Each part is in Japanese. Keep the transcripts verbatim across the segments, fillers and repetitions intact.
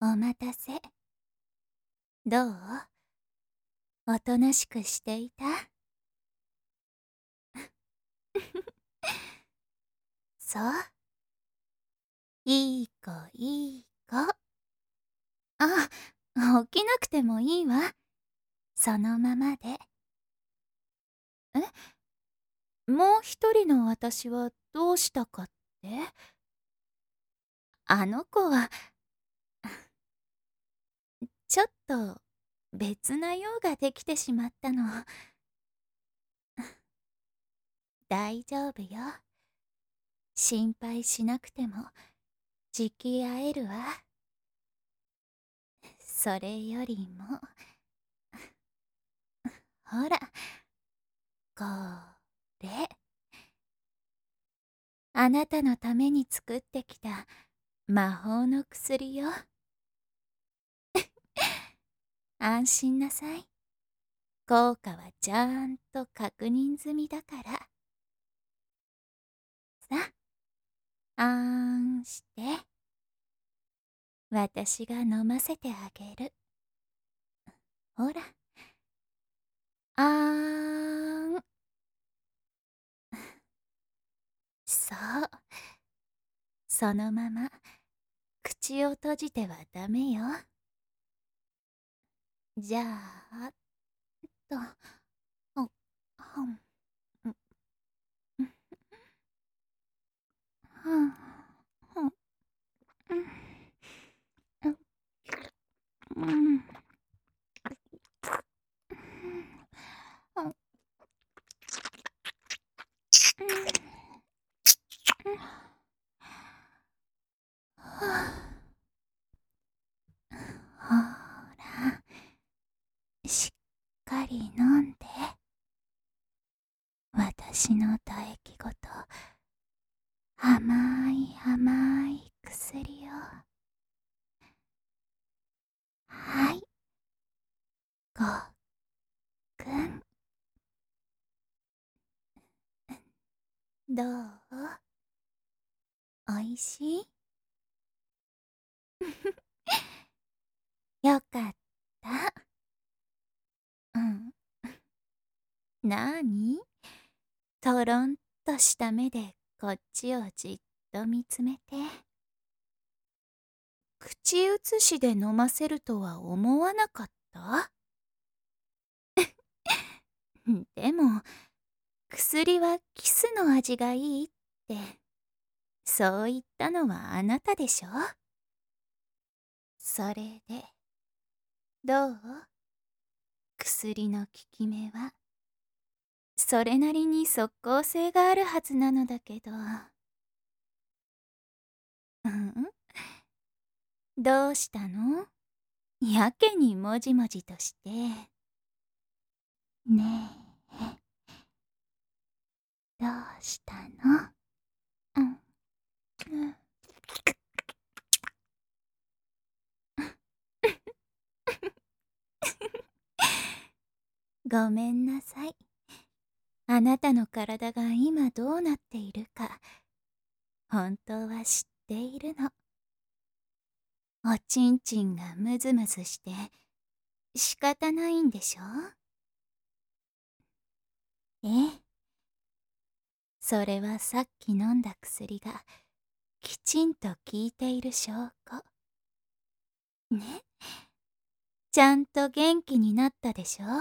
お待たせ。どう？おとなしくしていた？そう。いい子いい子。あ、起きなくてもいいわ。そのままで。え？もう一人の私はどうしたかって？あの子は、ちょっと別な用ができてしまったの。大丈夫よ。心配しなくても、じき会えるわ。それよりも、ほら、これ。あなたのために作ってきた魔法の薬よ。安心なさい。効果はちゃんと確認済みだから。さあ、あーんして。私が飲ませてあげる。ほら。あーん。そう。そのまま、口を閉じてはダメよ。じゃあ、と、ほ、ほん、ん、はん、ほん、うん、うん、うん、ほら、しっかり飲んで。私の唾液ごと甘い甘い薬を。はい、ごっくん。どう？おいしい？よかった。うん。なーに？とろんとした目でこっちをじっと見つめて。口移しで飲ませるとは思わなかった？でも、薬はキスの味がいいって、そう言ったのはあなたでしょ？それで、どう？薬の効き目は。それなりに即効性があるはずなのだけど。うん？どうしたの？やけにもじもじとして。ねえ、どうしたの？うん、うん。ごめんなさい。あなたの体が今どうなっているか、本当は知っているの。おちんちんがムズムズして仕方ないんでしょ？ええ。それはさっき飲んだ薬がきちんと効いている証拠。ね。ちゃんと元気になったでしょ？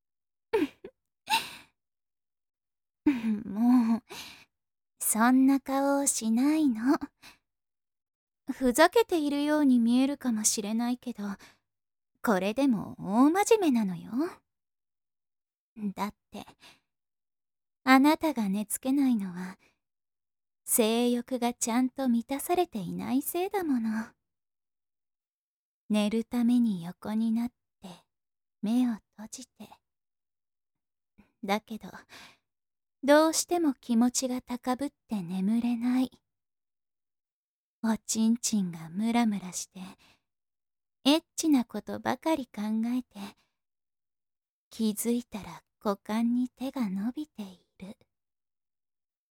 もう、そんな顔をしないの。ふざけているように見えるかもしれないけど、これでも大真面目なのよ。だって、あなたが寝つけないのは、性欲がちゃんと満たされていないせいだもの。寝るために横になって、目を閉じて。だけど、どうしても気持ちが高ぶって眠れない。おちんちんがムラムラして、エッチなことばかり考えて、気づいたら股間に手が伸びている。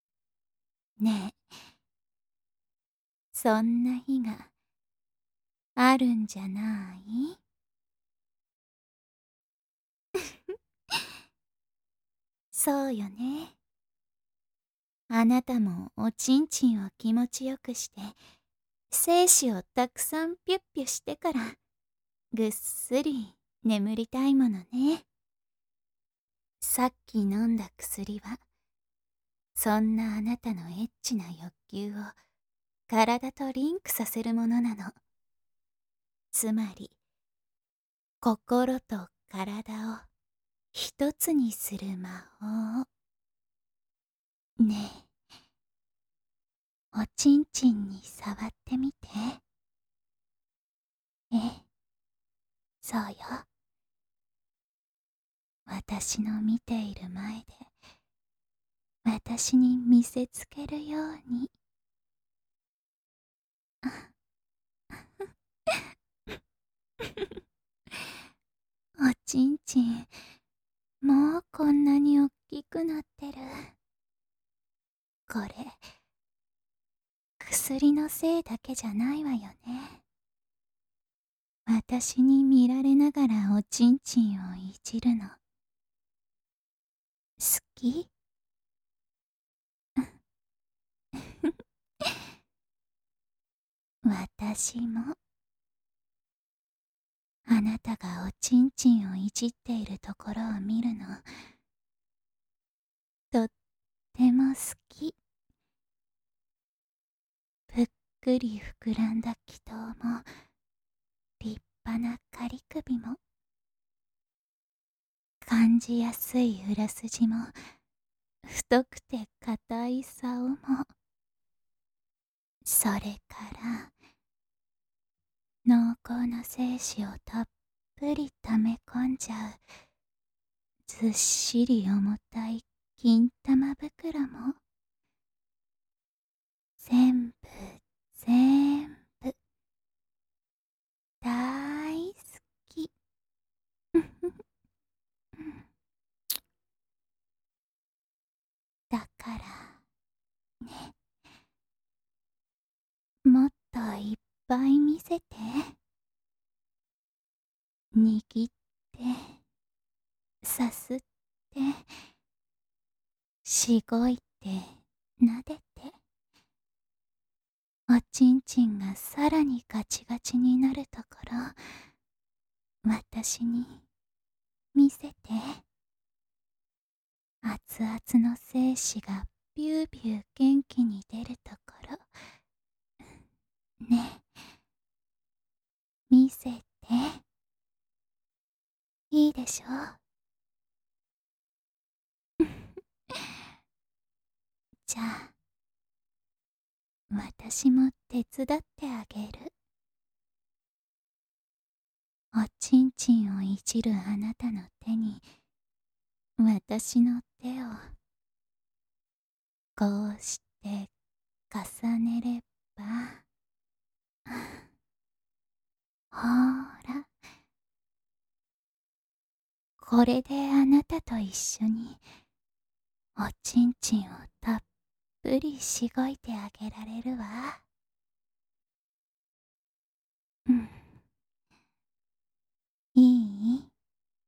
ねえ、そんな日があるんじゃない？そうよね。あなたもおちんちんを気持ちよくして、精子をたくさんピュッピュしてから、ぐっすり眠りたいものね。さっき飲んだ薬は、そんなあなたのエッチな欲求を体とリンクさせるものなの。つまり、心と体を一つにする魔法。ねえ、おちんちんに触ってみて。ええ、そうよ。私の見ている前で、私に見せつけるように。おちんちん、もうこんなにおっきくなってる。これ、薬のせいだけじゃないわよね。私に見られながらおちんちんをいじるの。好き？私も。あなたがおちんちんをいじっているところを見るの、とっても好き。ぷっくり膨らんだ気筒も、立派な仮首も、感じやすい裏筋も、太くて硬い竿も、それから濃厚な精子をたっぷり溜め込んじゃうずっしり重たい金玉袋も、全部全部大好き。だからね、もっといっぱい見せて。握ってさすってしごいてなでて、おちんちんがさらにガチガチになるところ、私に見せて。熱々の精子がビュービュー元気に出るところ、ねえ、見せて。いいでしょ？じゃあ、私も手伝ってあげる。おちんちんをいじるあなたの手に、私の手をこうして重ねれば、ほーら、これであなたと一緒におちんちんをたっぷりしごいてあげられるわ。うん、いい？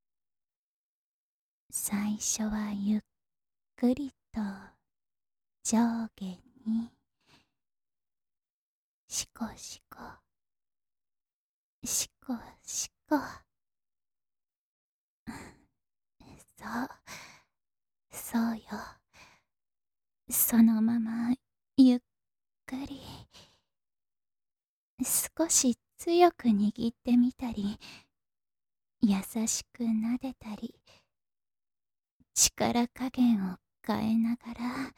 最初はゆっくりと上下にしこしこしこしこ。そうそうよ。そのままゆっくり、少し強く握ってみたり、優しく撫でたり、力加減を変えながら、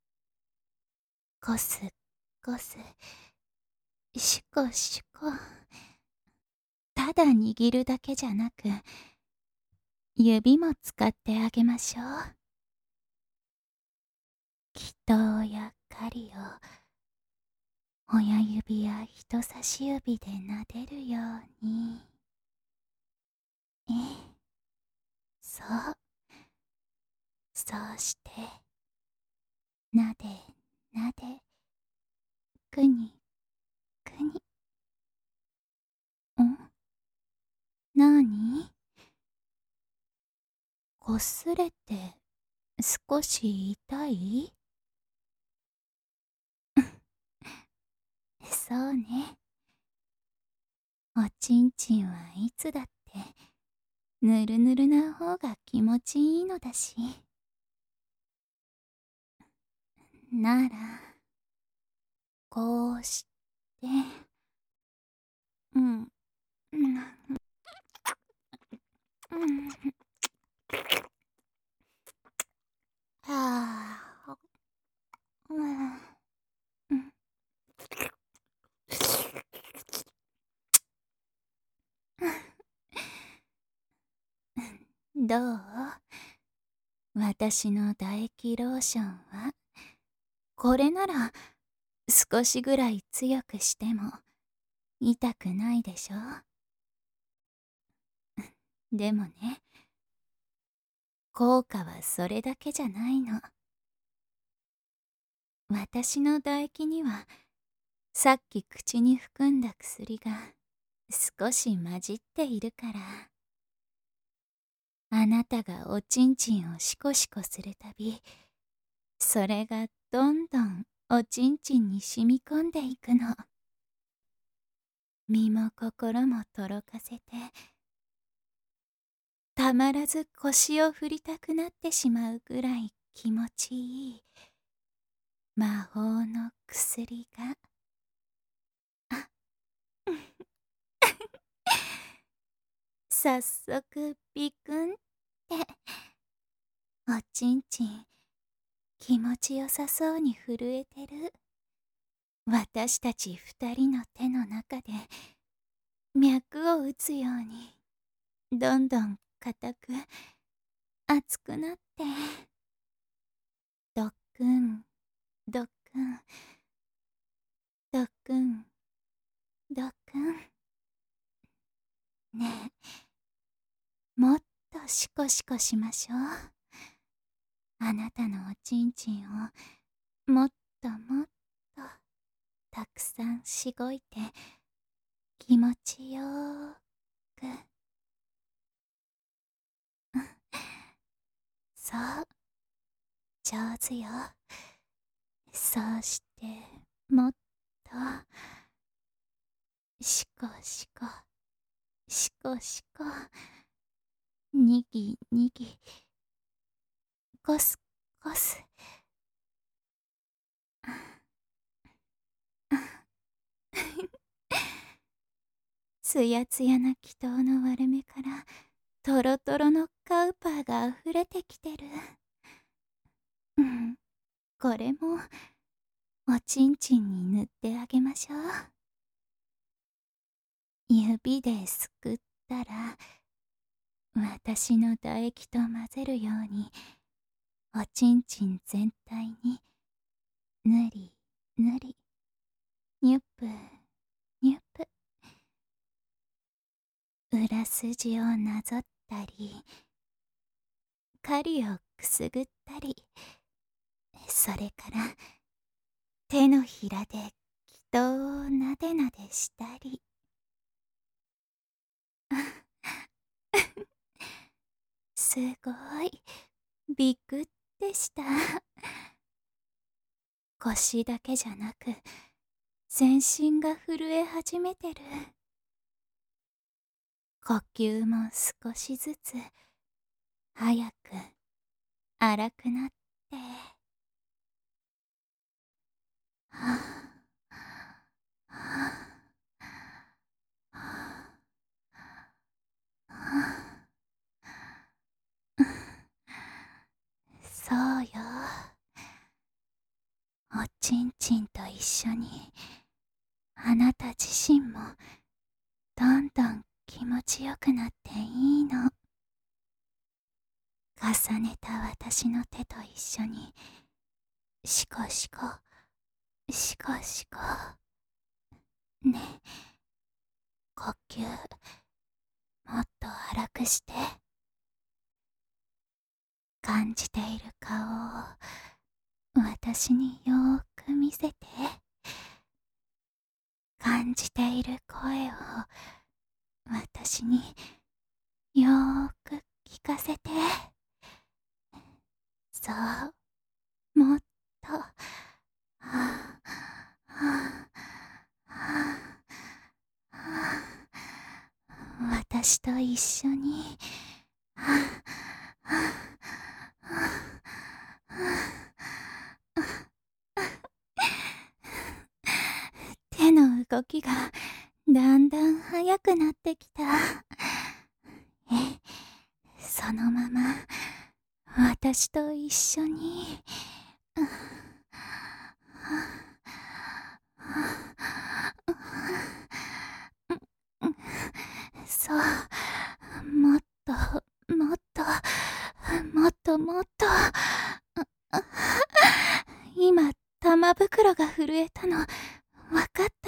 こすこす、しこしこ。ただ握るだけじゃなく、指も使ってあげましょう。祈祷や狩りを親指や人差し指で撫でるように。ええ、そう。そうして、なでなで、くにくに。 擦れて少し痛い？そうね。おちんちんはいつだってぬるぬるな方が気持ちいいのだし。なら、こうして、うん、うん、うん、はあ、うん、うん。どう？私の唾液ローションは、これなら少しぐらい強くしても痛くないでしょ？でもね、効果はそれだけじゃないの。私の唾液にはさっき口に含んだ薬が少し混じっているから。あなたがおちんちんをシコシコするたび、それがどんどんおちんちんに染み込んでいくの。身も心もとろかせて、たまらず腰を振りたくなってしまうぐらい気持ちいい魔法の薬が。あ早速ビクンって、おちんちん気持ちよさそうに震えてる。私たち二人の手の中で脈を打つようにどんどん硬く熱くなって、ドックンドックンドックンドックン。ねえ、もっとシコシコしましょう。あなたのおちんちんをもっともっとたくさんしごいて気持ちよーく。そう、上手よ。そうしてもっとシコシコシコシコ、にぎにぎ、コスコス。つやつやな気筒の割れ目からトロトロのカウパーがあふれてきてる。うん、これもおちんちんに塗ってあげましょう。指ですくったら私の唾液と混ぜるようにおちんちん全体にぬりぬり、にゅっぷにゅっぷ。裏筋をなぞったり針をくすぐったり、それから手のひらで気筒をなでなでしたり。すごいびっくってした。腰だけじゃなく全身が震え始めてる。呼吸も少しずつ早く荒くなって、はあはあはあはあ、そうよ。おちんちんと一緒にあなた自身もどんどん気持ちよくなっていいの。重ねた私の手と一緒にシコシコシコシコ。ねえ、呼吸もっと荒くして。感じている顔を私によーく見せて。感じている声を私によーく聞かせて。 そう、もっと、はあ、はあ、はあ、はあ、私と一緒に、はあ、はあ、はあ、はあ、手の動きがだんだん速くなってきた。え、そのまま私と一緒に、そう、もっと、もっと、もっともっと。今、玉袋が震えたの、わかった？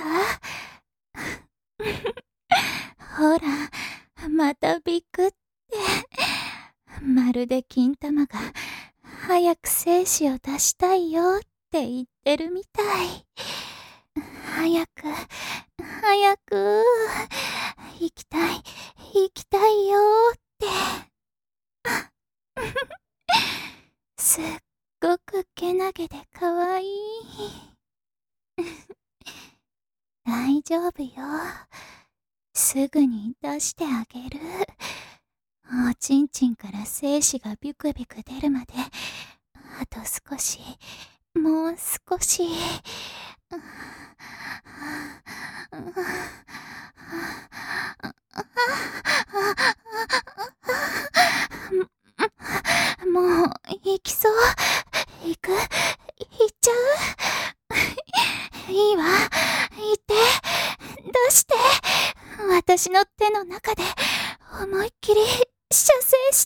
ほら、またビクって。まるで金玉が早く精子を出したいよって言ってるみたい。早く、早く、行きたい、行きたいよって。すっごくけなげでかわいい。大丈夫よ。すぐに出してあげる。おちんちんから精子がビクビク出るまで、あと少し、もう少し。もう、行きそう。行く？行っちゃう？いいわ。行って。出して。私の手の中で、思いっきり射精して。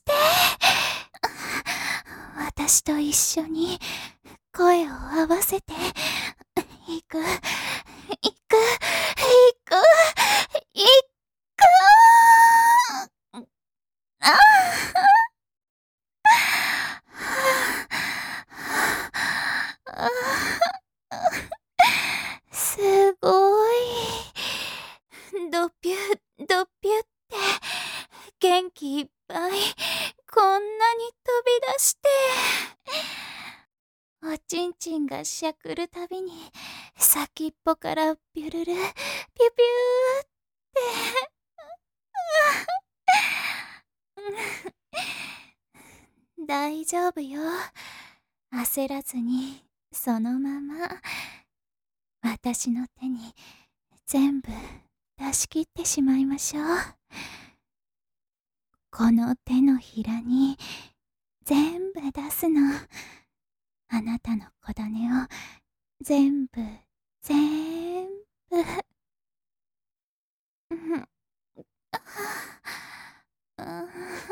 私と一緒に、声を合わせて、行く、行く、行く、行く。ああ、すごい。ドピュッ、ドピュって、元気いっぱい、こんなに飛び出して。おちんちんがしゃくるたびに、先っぽからビュルル、ピュピューって。大丈夫よ。焦らずに、そのまま、私の手に全部出し切ってしまいましょう。この手のひらに全部出すの。あなたの小種を全部、全部。うん、あ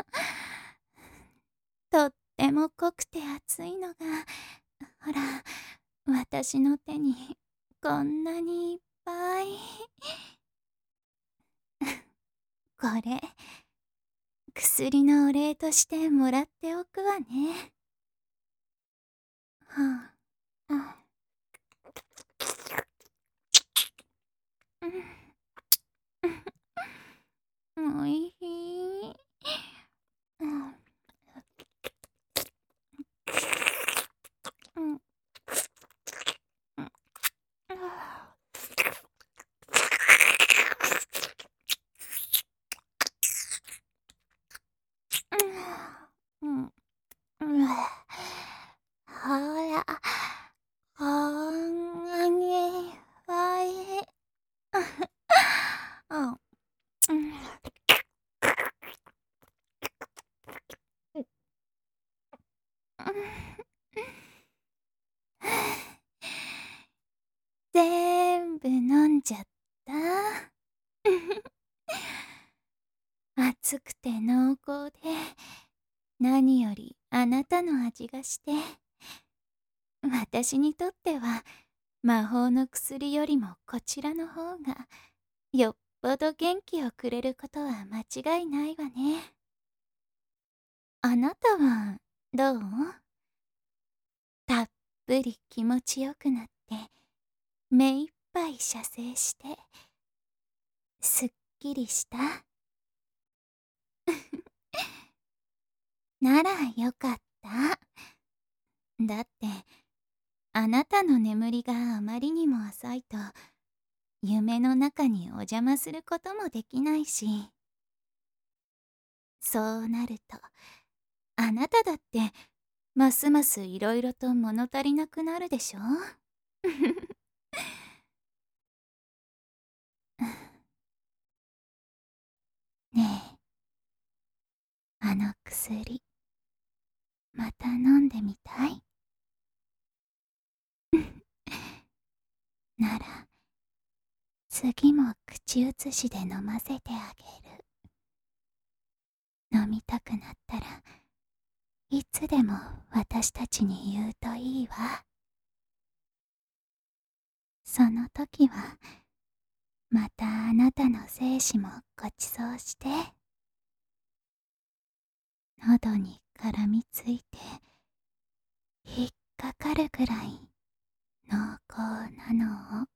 とっても濃くて熱いのが、ほら、私の手にこんなにいっぱい。これ、薬のお礼としてもらっておくわね。はあ、あ、うん、おいしい。うん、うん、うん、あうん、うん、ほら、こんなにいっぱい。うん、うん、全部飲んじゃった。熱くて濃厚で、何よりあなたの味がして、私にとっては魔法の薬よりもこちらの方がよっぽど元気をくれることは間違いないわね。あなたはどう？たっぷり気持ちよくなって目いっぱい射精してすっきりした？ならよかった。 だって、あなたの眠りがあまりにも浅いと、夢の中にお邪魔することもできないし、そうなると、あなただって、ますますいろいろと物足りなくなるでしょ。ねえ、あの薬、また飲んでみたい？なら、次も口移しで飲ませてあげる。飲みたくなったらいつでも私たちに言うといいわ。その時はまたあなたの精子もごちそうして、喉に絡みついて引っかかるぐらい濃厚なのを